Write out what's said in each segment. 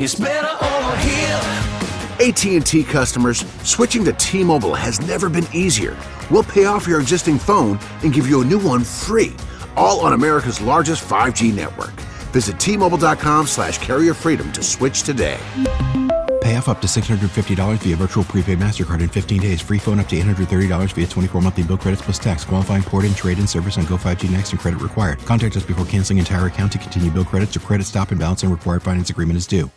It's better over here. AT&T customers, switching to T-Mobile has never been easier. We'll pay off your existing phone and give you a new one free, all on America's largest 5G network. Visit T-Mobile.com/carrier freedom to switch today. Pay off up to $650 via virtual prepaid MasterCard in 15 days. Free phone up to $830 via 24 monthly bill credits plus tax. Qualifying port and trade-in service on Go5G Next and credit required. Contact us before canceling entire account to continue bill credits or credit stop and balance and required finance agreement is due.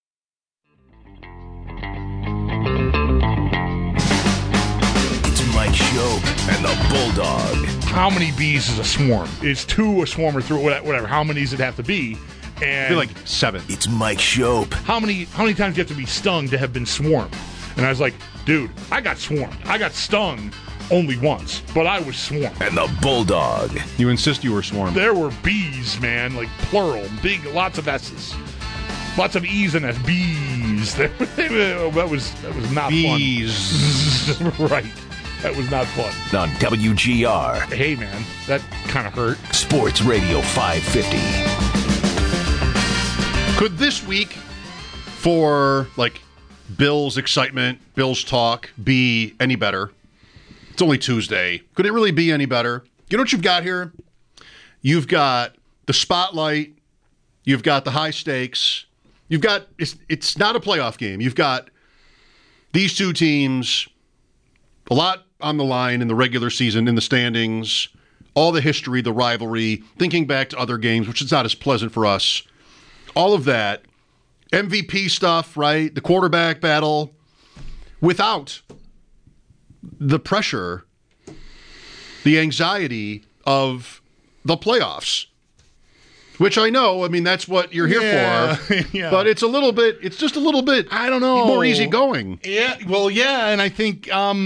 It's Mike Schopp and the Bulldog. How many bees is a swarm? Is 2 a swarm or 3, whatever? How many does it have to be? And I feel like 7. It's Mike Schopp. How many times do you have to be stung to have been swarmed? And I was like, dude, I got swarmed. I got stung only once, but I was swarmed. And the Bulldog. You insist you were swarmed. There were bees, man, like plural, big, lots of S's. Lots of E's and S's. Bees. That was not bees. Fun. Right. That was not fun. On WGR. Hey, man, that kind of hurt. Sports Radio 550. Could this week, for like Bills excitement, Bills talk, be any better? It's only Tuesday. Could it really be any better? You know what you've got here? You've got the spotlight. You've got the high stakes. You've got, it's not a playoff game. You've got these two teams, a lot on the line in the regular season, in the standings, all the history, the rivalry, thinking back to other games, which is not as pleasant for us. All of that, MVP stuff, right? The quarterback battle, without the pressure, the anxiety of the playoffs, which I know, I mean, that's what you're here for, yeah. But it's just a little bit, I don't know, more easygoing. Yeah, well, yeah, and I think,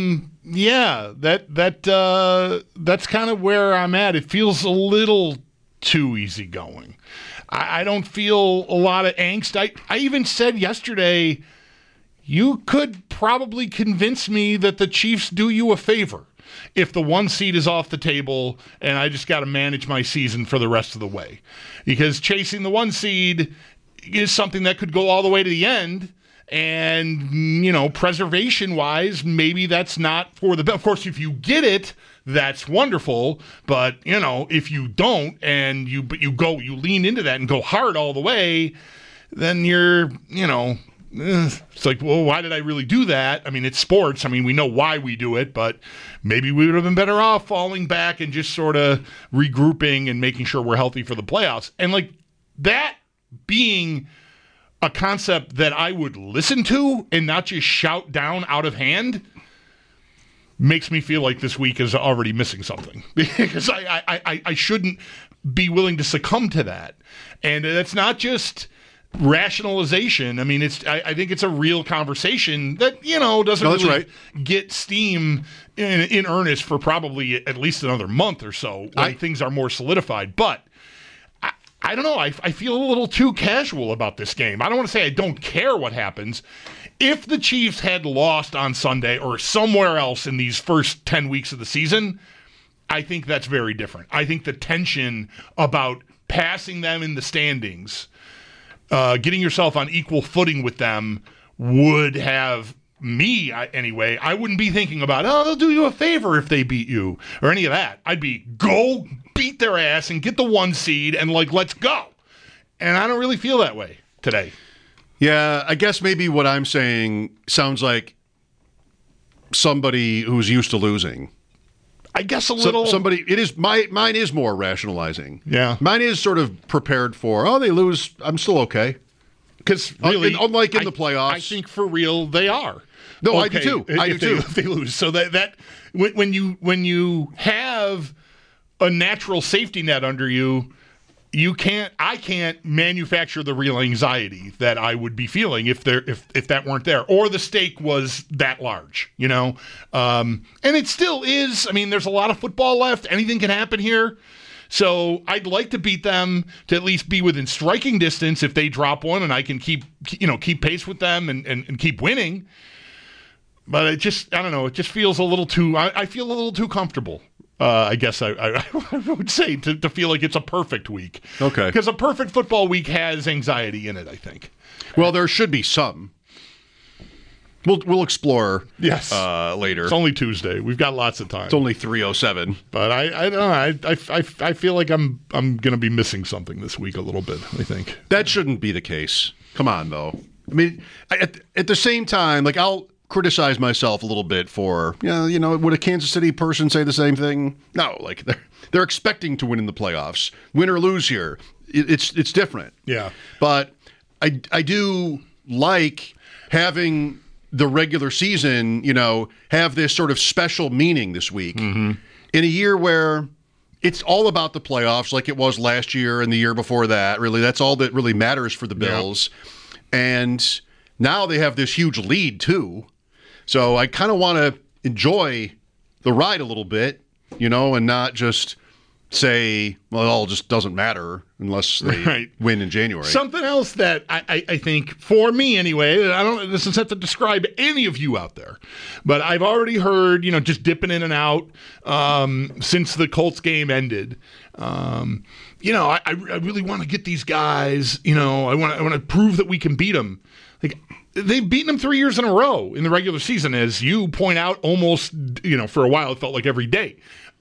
that's kind of where I'm at. It feels a little too easygoing. I don't feel a lot of angst. I even said yesterday, you could probably convince me that the Chiefs do you a favor if the 1 seed is off the table and I just got to manage my season for the rest of the way. Because chasing the 1 seed is something that could go all the way to the end. And, you know, preservation-wise, maybe that's not for the best. Of course, if you get it, that's wonderful. But, you know, if you don't and you lean into that and go hard all the way, then you're, you know, it's like, well, why did I really do that? I mean, it's sports. I mean, we know why we do it, but maybe we would have been better off falling back and just sort of regrouping and making sure we're healthy for the playoffs. And, like, that being a concept that I would listen to and not just shout down out of hand makes me feel like this week is already missing something because I shouldn't be willing to succumb to that. And that's not just rationalization. I mean, I think it's a real conversation that, you know, doesn't really get steam in earnest for probably at least another month or so when things are more solidified. But I don't know. I feel a little too casual about this game. I don't want to say I don't care what happens. If the Chiefs had lost on Sunday or somewhere else in these first 10 weeks of the season, I think that's very different. I think the tension about passing them in the standings, getting yourself on equal footing with them would have me, anyway, I wouldn't be thinking about, oh, they'll do you a favor if they beat you or any of that. I'd be, go beat their ass and get the 1 seed and, like, let's go. And I don't really feel that way today. Yeah, I guess maybe what I'm saying sounds like somebody who's used to losing. I guess a little. Mine is more rationalizing. Yeah. Mine is sort of prepared for, oh, they lose, I'm still okay. Because really, unlike in the playoffs. I think for real they are. No, okay, I do too. If they lose. So that when you have a natural safety net under you, I can't manufacture the real anxiety that I would be feeling if that weren't there, or the stake was that large, you know. And it still is. I mean, there's a lot of football left. Anything can happen here. So I'd like to beat them to at least be within striking distance if they drop one, and I can keep pace with them and keep winning. But I don't know. It just feels a little too. I feel a little too comfortable I guess I would say to feel like it's a perfect week. Okay. Because a perfect football week has anxiety in it, I think. Well, there should be some. We'll explore later. It's only Tuesday. We've got lots of time. It's only 3:07. But I don't know. I feel like I'm going to be missing something this week a little bit, I think. That shouldn't be the case. Come on, though. I mean, at the same time, like, I'll criticize myself a little bit for, would a Kansas City person say the same thing? No, like, they're expecting to win in the playoffs. Win or lose here. It's different. Yeah. But I do like having the regular season, have this sort of special meaning this week in a year where it's all about the playoffs like it was last year and the year before that. Really, that's all that really matters for the Bills. Yeah. And now they have this huge lead, too. So I kind of want to enjoy the ride a little bit, and not just say, well, it all just doesn't matter unless they win in January. Something else that I think, for me anyway, this is not to describe any of you out there, but I've already heard, just dipping in and out since the Colts game ended. I really want to get these guys, I want to prove that we can beat them. Like, they've beaten them 3 years in a row in the regular season, as you point out, almost, for a while it felt like every day.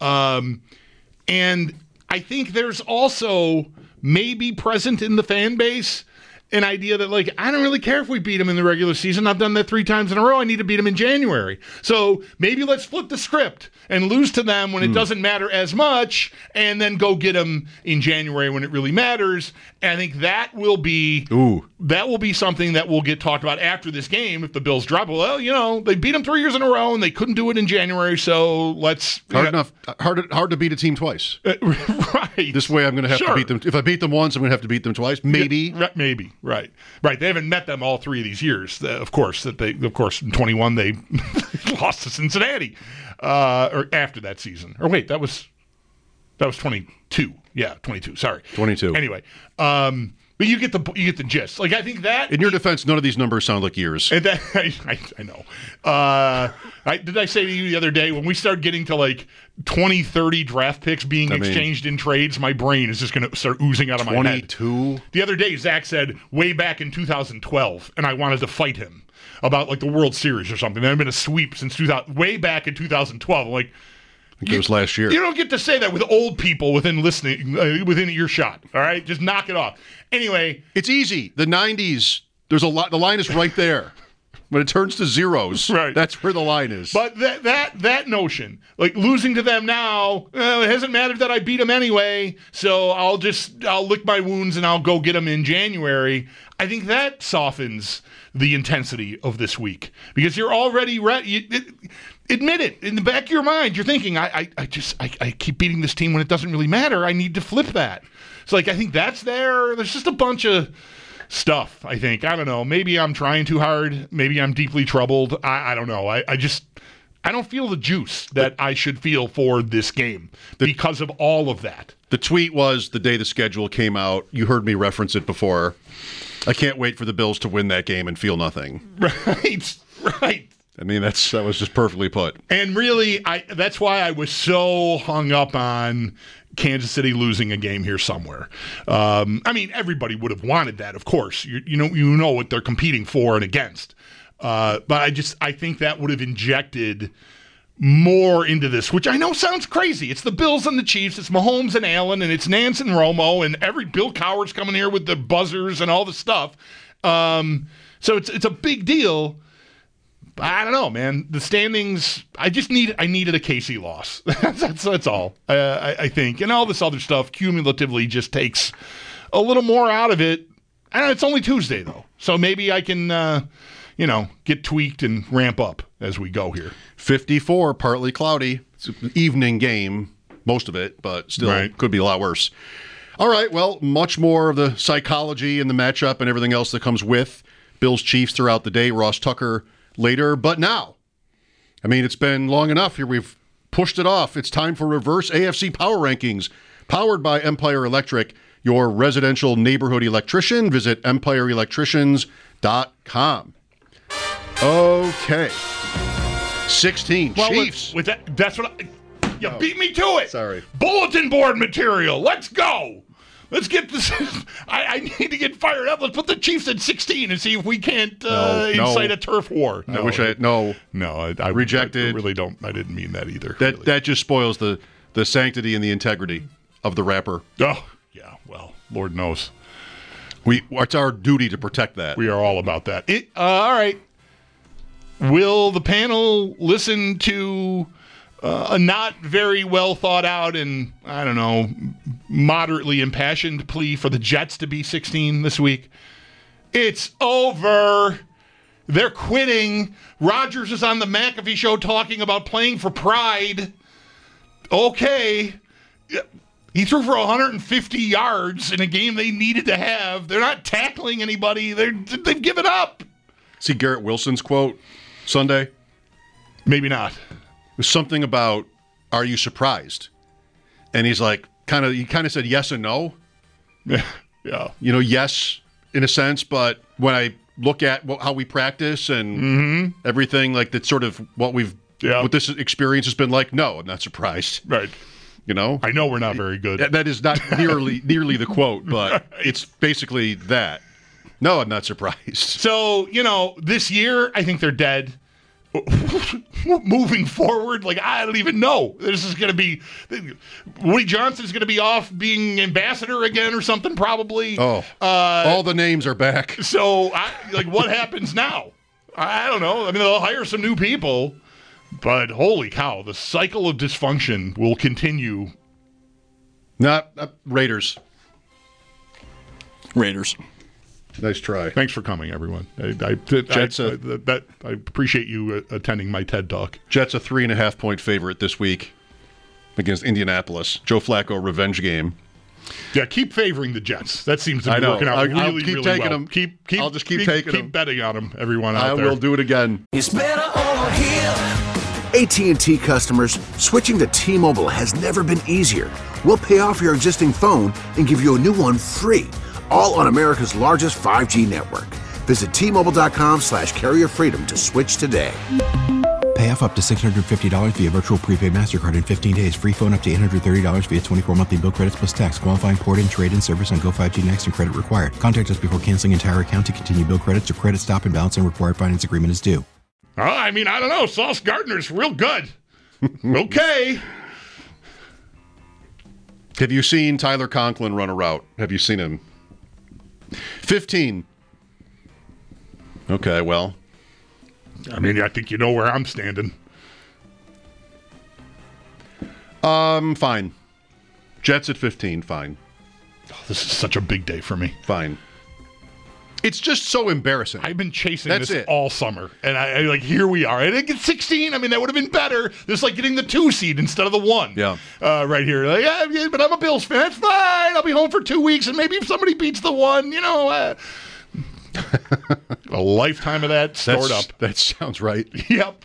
And I think there's also maybe present in the fan base an idea that, like, I don't really care if we beat them in the regular season. I've done that 3 times in a row. I need to beat them in January. So maybe let's flip the script and lose to them when it doesn't matter as much, and then go get them in January when it really matters. And I think that will be something that will get talked about after this game if the Bills drop. Well, they beat them 3 years in a row and they couldn't do it in January, so let's hard to beat a team twice. Right. This way I'm going to have to beat them. If I beat them once, I'm going to have to beat them twice. Maybe. Yeah, maybe. Right. They haven't met them all 3 of these years. Of course, in 21 they lost to Cincinnati, or after that season. Or wait, that was 22. Yeah, 22. Sorry, 22. Anyway, but you get the gist. Like, I think that, in your defense, none of these numbers sound like years. And that, I know. Did I say to you the other day, when we start getting to like 20, 30 draft picks being exchanged in trades, my brain is just going to start oozing out of my head. 22? The other day, Zach said way back in 2012, and I wanted to fight him about like the World Series or something. There had been a sweep since way back in 2012. I'm like, I think it was last year. You don't get to say that with old people within earshot. All right, just knock it off. Anyway, it's easy. The 90s. There's a lot. The line is right there. When it turns to zeros, right, that's where the line is. But that notion, like losing to them now, it hasn't mattered that I beat them anyway. So I'll lick my wounds and I'll go get them in January. I think that softens the intensity of this week because you're already ready. Admit it. In the back of your mind, you're thinking, I keep beating this team when it doesn't really matter. I need to flip that. So, like, I think that's there. There's just a bunch of stuff, I think. I don't know. Maybe I'm trying too hard. Maybe I'm deeply troubled. I don't know. I don't feel the juice that I should feel for this game because of all of that. The tweet was the day the schedule came out. You heard me reference it before. I can't wait for the Bills to win that game and feel nothing. Right. I mean, that was just perfectly put. And really, that's why I was so hung up on Kansas City losing a game here somewhere. I mean, everybody would have wanted that, of course. You know what they're competing for and against. But I think that would have injected more into this, which I know sounds crazy. It's the Bills and the Chiefs. It's Mahomes and Allen, and it's Nance and Romo, and Bill Cowher's coming here with the buzzers and all the stuff. So it's a big deal. I don't know, man. The standings, I needed a Casey loss. That's all, I think. And all this other stuff cumulatively just takes a little more out of it. I don't know, it's only Tuesday, though. So maybe I can, get tweaked and ramp up as we go here. 54, partly cloudy. It's an evening game, most of it, but still could be a lot worse. All right, well, much more of the psychology and the matchup and everything else that comes with Bills Chiefs throughout the day. Ross Tucker later, but now, I mean, it's been long enough here. We've pushed it off. It's time for Reverse AFC Power Rankings, powered by Empire Electric, your residential neighborhood electrician. Visit empireelectricians.com. Okay. 16, well, Chiefs. That's what You beat me to it. Sorry. Bulletin board material. Let's go. Let's get this. I need to get fired up. Let's put the Chiefs at 16 and see if we can't incite a turf war. I wish I had. No. I Rejected. I really don't. I didn't mean that either. That just spoils the sanctity and the integrity of the rapper. Oh, yeah. Well, Lord knows. It's our duty to protect that. We are all about that. All right. Will the panel listen to a not very well thought out and, I don't know, moderately impassioned plea for the Jets to be 16 this week? It's over. They're quitting. Rodgers is on the McAfee show talking about playing for pride. Okay. He threw for 150 yards in a game they needed to have. They're not tackling anybody. They've given up. See Garrett Wilson's quote Sunday? Maybe not. It was something about, are you surprised? And he's like, he kind of said yes and no. Yeah. Yes, in a sense, but when I look at how we practice and everything, like that's sort of what this experience has been like, no, I'm not surprised. Right. I know we're not very good. That is not nearly the quote, but right. It's basically that. No, I'm not surprised. So, this year, I think they're dead. Moving forward, I don't even know. This is going to be Woody Johnson's going to be off being ambassador again or something, probably. Oh, all the names are back. So, what happens now? I don't know. I mean, they'll hire some new people, but holy cow, the cycle of dysfunction will continue. Not Raiders. Nice try. Thanks for coming, everyone. I appreciate you attending my TED Talk. Jets a 3.5-point favorite this week against Indianapolis. Joe Flacco revenge game. Yeah, keep favoring the Jets. That seems to be working out really, keep really taking well. Them. I'll just keep taking them. Keep betting on them, everyone out there. I will do it again. It's better on here. AT&T customers, switching to T-Mobile has never been easier. We'll pay off your existing phone and give you a new one free. All on America's largest 5G network. Visit T-Mobile.com/carrier freedom to switch today. Pay off up to $650 via virtual prepaid MasterCard in 15 days. Free phone up to $830 via 24 monthly bill credits plus tax. Qualifying port-in, trade-in service on Go 5G Next and credit required. Contact us before canceling entire account to continue bill credits or credit stop and balance and required finance agreement is due. I don't know. Sauce Gardner's real good. Okay. Have you seen Tyler Conklin run a route? Have you seen him? 15. Okay, well. I think you know where I'm standing. Fine. Jets at 15, fine. Oh, this is such a big day for me. Fine. It's just so embarrassing. I've been chasing this all summer, and I here we are. I didn't get 16. That would have been better. This is like getting the 2 seed instead of the 1. Yeah. Right here. But I'm a Bills fan. It's fine. I'll be home for 2 weeks, and maybe if somebody beats the 1, a lifetime of that stored up. That sounds right. Yep.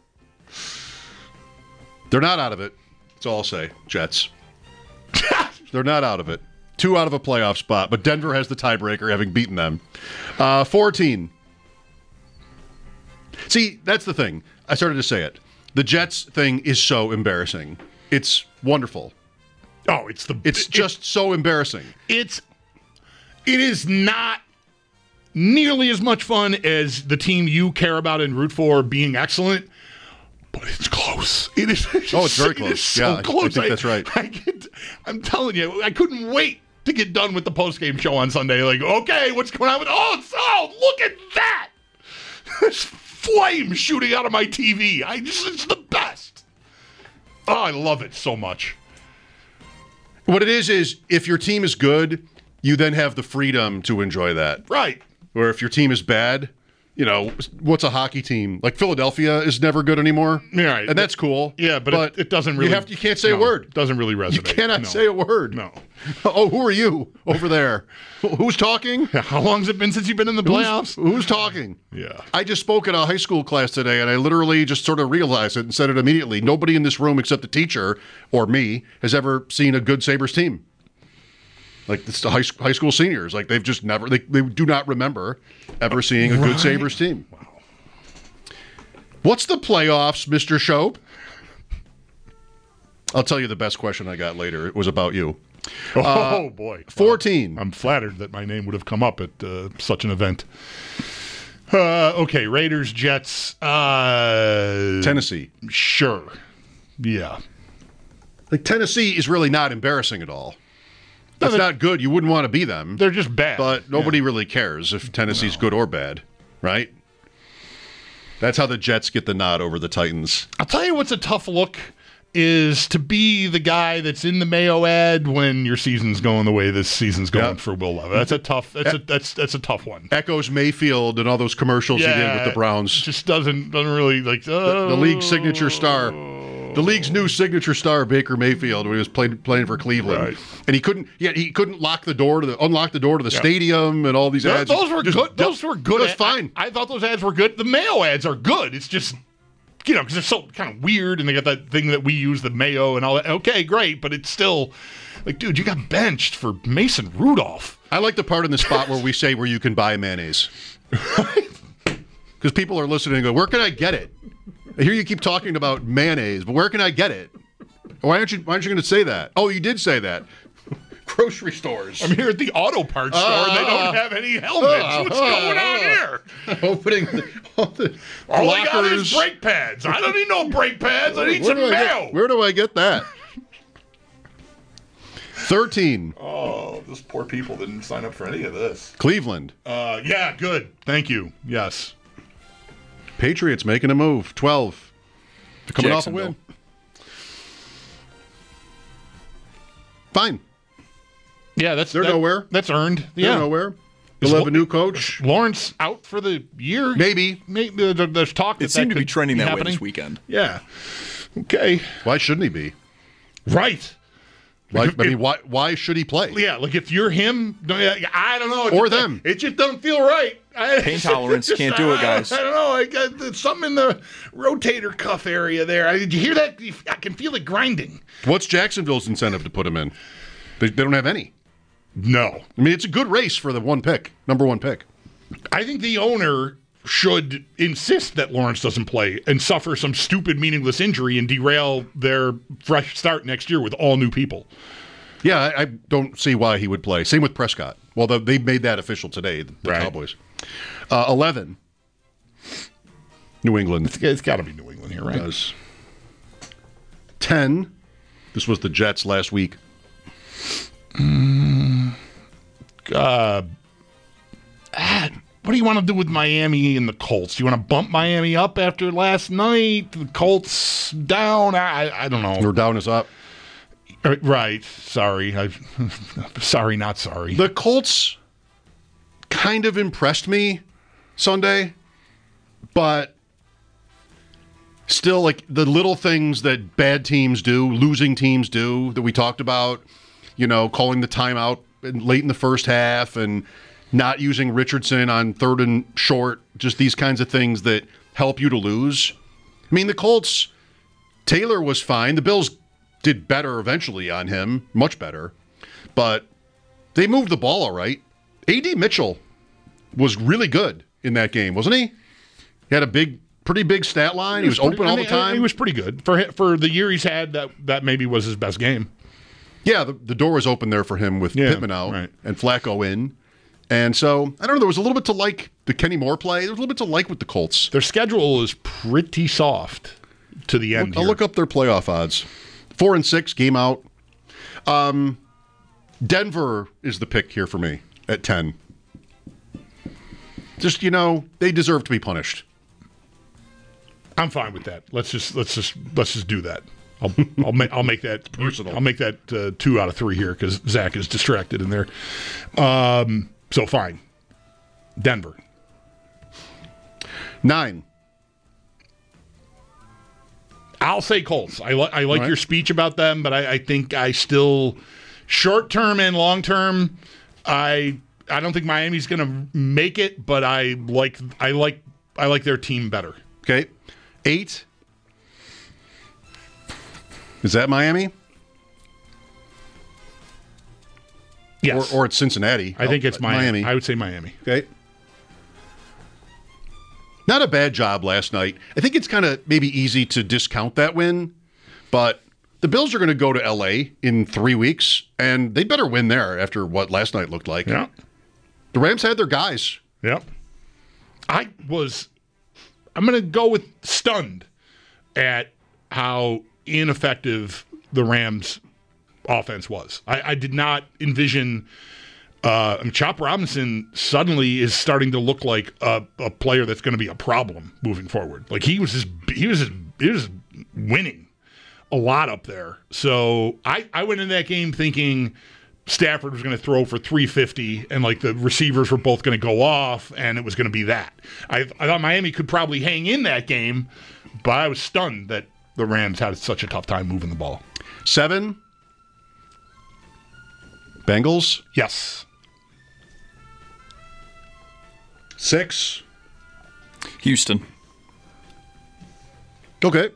They're not out of it. That's all I'll say, Jets. They're not out of it. 2 out of a playoff spot, but Denver has the tiebreaker, having beaten them. 14. See, that's the thing. I started to say it. The Jets thing is so embarrassing. It's wonderful. Oh, it's just so embarrassing. It is not nearly as much fun as the team you care about and root for being excellent. But it's close. It is. It's very close. It is so close. I think that's right. I'm telling you, I couldn't wait to get done with the postgame show on Sunday. Okay, what's going on with? Look at that! There's flames shooting out of my TV. It's the best. Oh, I love it so much. What it is if your team is good, you then have the freedom to enjoy that. Right. Or if your team is bad, what's a hockey team? Like Philadelphia is never good anymore. Right. And that's cool. Yeah, but it doesn't really. You can't say a word. It doesn't really resonate. You cannot say a word. No. Oh, who are you over there? Who's talking? How long has it been since you've been in the playoffs? Who's talking? Yeah. I just spoke at a high school class today, and I literally just sort of realized it and said it immediately. Nobody in this room except the teacher or me has ever seen a good Sabres team. It's the high school seniors. They've just never, they do not remember ever seeing a good Sabres team. Wow. What's the playoffs, Mr. Shope? I'll tell you the best question I got later. It was about you. Oh, boy. 14. I'm flattered that my name would have come up at such an event. Okay, Raiders, Jets. Tennessee. Sure. Yeah. Like, Tennessee is really not embarrassing at all. That's not good. You wouldn't want to be them. They're just bad. But nobody really cares if Tennessee's good or bad, right? That's how the Jets get the nod over the Titans. I'll tell you what's a tough look is to be the guy that's in the Mayo ad when your season's going the way this season's going for Will Levis. That's a tough. That's a tough one. Echoes Mayfield and all those commercials he did with the Browns. Just doesn't really like the league's signature star. The league's new signature star, Baker Mayfield, when he was playing for Cleveland, right. And he couldn't unlock the door to the stadium, and all these ads. Those were good. Those were good. That's fine. I thought those ads were good. The Mayo ads are good. It's just, because they're so kind of weird, and they got that thing that we use, the Mayo and all that. Okay, great, but it's still like, dude, you got benched for Mason Rudolph. I like the part in the spot where we say where you can buy mayonnaise, because people are listening and go, "Where can I get it?" I hear you keep talking about mayonnaise, but where can I get it? Why aren't you going to say that? Oh, you did say that. Grocery stores. I'm here at the auto parts store, and they don't have any helmets. What's going on here? Opening all I got is brake pads. I don't need no brake pads. I need some mayo. Where do I get that? 13. Oh, those poor people didn't sign up for any of this. Cleveland. Yeah, good. Thank you. Yes. Patriots making a move. 12. They're coming off a win. Fine. Yeah, they're nowhere. That's earned. They're nowhere. They'll have a new coach. Lawrence out for the year. Maybe. There's talk that it seemed to be trending that happening. way this weekend. Yeah. Okay. Why shouldn't he be? Right. Why should he play? Yeah, like if you're him, I don't know. Or them. It just doesn't feel right. Pain tolerance, can't do it, guys. I don't know. I got something in the rotator cuff area there. Did you hear that? I can feel it grinding. What's Jacksonville's incentive to put him in? They don't have any. No. I mean, it's a good race for the number one pick. I think the owner should insist that Lawrence doesn't play and suffer some stupid, meaningless injury and derail their fresh start next year with all new people. Yeah, I don't see why he would play. Same with Prescott. Well, they made that official today, the Cowboys. 11. New England. It's got to be New England here, right? It does. 10. This was the Jets last week. What do you want to do with Miami and the Colts? Do you want to bump Miami up after last night? The Colts down? I don't know. Or down is up. Right. Sorry. Sorry, not sorry. The Colts kind of impressed me Sunday, but still, like, the little things that bad teams do, losing teams do, that we talked about, calling the timeout late in the first half and not using Richardson on third and short, just these kinds of things that help you to lose. I mean, the Colts, Taylor was fine. The Bills did better eventually on him, much better. But they moved the ball all right. A.D. Mitchell was really good in that game, wasn't he? He had a pretty big stat line. He was open all the time. He was pretty good. For the year he's had, that maybe was his best game. Yeah, the door was open there for him with Pittman out and Flacco in. And so, I don't know, there was a little bit to like the Kenny Moore play. There was a little bit to like with the Colts. Their schedule is pretty soft to the end. I'll look up their playoff odds. 4-6, game out. Denver is the pick here for me at 10. Just, they deserve to be punished. I'm fine with that. Let's just do that. I'll make that personal. I'll make that 2 out of 3 here because Zach is distracted in there. So fine. Denver. 9. I'll say Colts. I like your speech about them, but I think I still short term and long term. I don't think Miami's going to make it, but I like their team better. Okay, 8. Is that Miami? Yes. Or it's Cincinnati. I think it's Miami. I would say Miami. Okay. Not a bad job last night. I think it's kind of maybe easy to discount that win, but The Bills are going to go to L.A. in 3 weeks, and they better win there after what last night looked like. Yeah. The Rams had their guys. Yep. I'm going to go with stunned at how ineffective the Rams' offense was. I did not envision Chop Robinson suddenly is starting to look like a player that's going to be a problem moving forward. Like he was winning a lot up there. So I went in that game thinking Stafford was going to throw for 350 and like the receivers were both going to go off and it was going to be that. I thought Miami could probably hang in that game, but I was stunned that the Rams had such a tough time moving the ball. 7. Bengals. Yes. 6. Houston. Okay.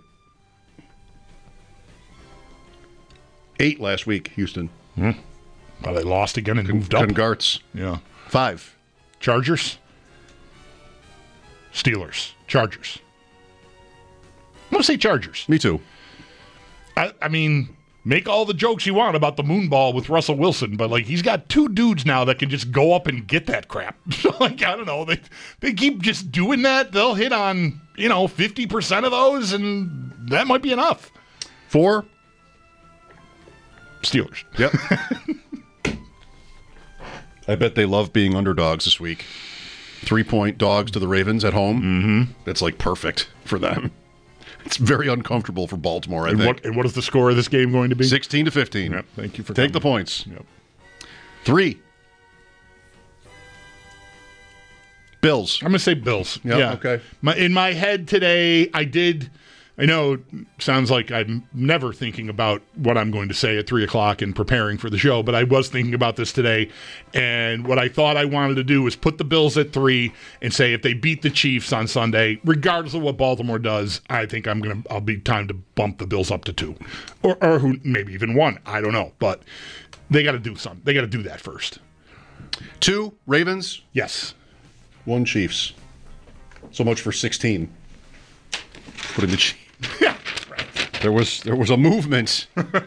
8 last week, Houston. Well, they lost again and moved up. Congarts. Yeah. 5. Chargers. Steelers. Chargers. I'm going to say Chargers. Me too. I mean, make all the jokes you want about the moon ball with Russell Wilson, but like he's got 2 dudes now that can just go up and get that crap. So like I don't know, they keep just doing that. They'll hit on 50% of those, and that might be enough. 4. Steelers. Yep. I bet they love being underdogs this week. 3-point dogs to the Ravens at home. Mm-hmm. That's like perfect for them. It's very uncomfortable for Baltimore, I think. What is the score of this game going to be? 16-15. Yep, thank you for Take coming. the points. Yep. 3. Bills. I'm going to say Bills. Yep, Yeah. okay. In my head today, I know it sounds like I'm never thinking about what I'm going to say at 3 o'clock and preparing for the show, but I was thinking about this today. And what I thought I wanted to do was put the Bills at 3 and say if they beat the Chiefs on Sunday, regardless of what Baltimore does, I think I'll be time to bump the Bills up to 2 or who maybe even 1. I don't know, but they got to do something. They got to do that first. 2 Ravens. Yes. 1 Chiefs. So much for 16. Putting the Chiefs. Yeah, right. There was a movement.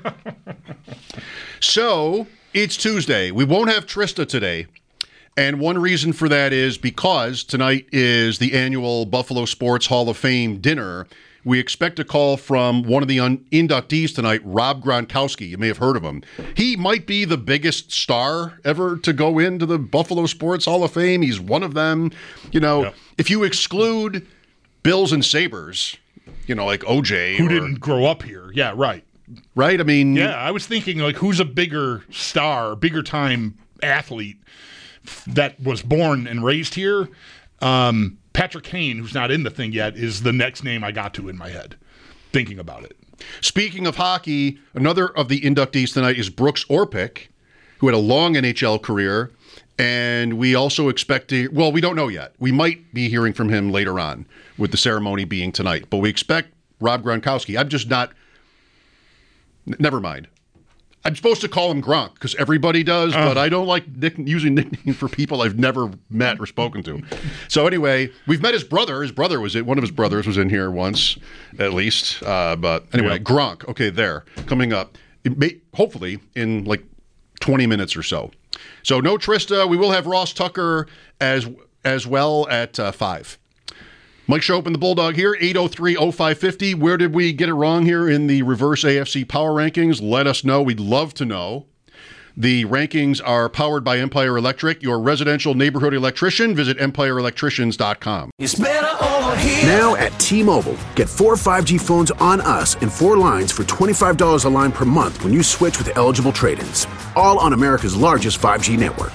So it's Tuesday. We won't have Trista today. And one reason for that is because tonight is the annual Buffalo Sports Hall of Fame dinner. We expect a call from one of the inductees tonight, Rob Gronkowski. You may have heard of him. He might be the biggest star ever to go into the Buffalo Sports Hall of Fame. He's one of them. If you exclude Bills and Sabres, like OJ. Who didn't grow up here. Yeah, right. Right? I mean. Yeah, I was thinking, like, who's a bigger star, bigger time athlete that was born and raised here? Patrick Kane, who's not in the thing yet, is the next name I got to in my head, thinking about it. Speaking of hockey, another of the inductees tonight is Brooks Orpik, who had a long NHL career. And we also expect to, well, we don't know yet. We might be hearing from him later on with the ceremony being tonight. But we expect Rob Gronkowski. I'm just not, never mind. I'm supposed to call him Gronk because everybody does, but I don't like using nicknames for people I've never met or spoken to. So anyway, we've met his brother. One of his brothers was in here once, at least. But anyway, Gronk. Okay, there. Coming up, hopefully in like 20 minutes or so. So no Trista. We will have Ross Tucker as well at 5. Mike Schopp and the Bulldog here, 803-0550. Where did we get it wrong here in the reverse AFC power rankings? Let us know. We'd love to know. The rankings are powered by Empire Electric, your residential neighborhood electrician. Visit EmpireElectricians.com. It's better over here. Now at T-Mobile, get 4 5G phones on us and 4 lines for $25 a line per month when you switch with eligible trade-ins. All on America's largest 5G network.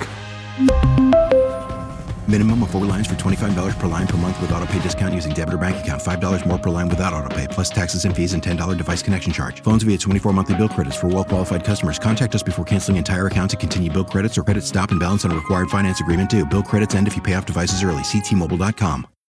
Minimum of 4 lines for $25 per line per month with autopay discount using debit or bank account. $5 more per line without autopay, plus taxes and fees and $10 device connection charge. Phones via 24 monthly bill credits for well-qualified customers. Contact us before canceling entire account to continue bill credits or credit stop and balance on required finance agreement due. Bill credits end if you pay off devices early. See T-Mobile.com.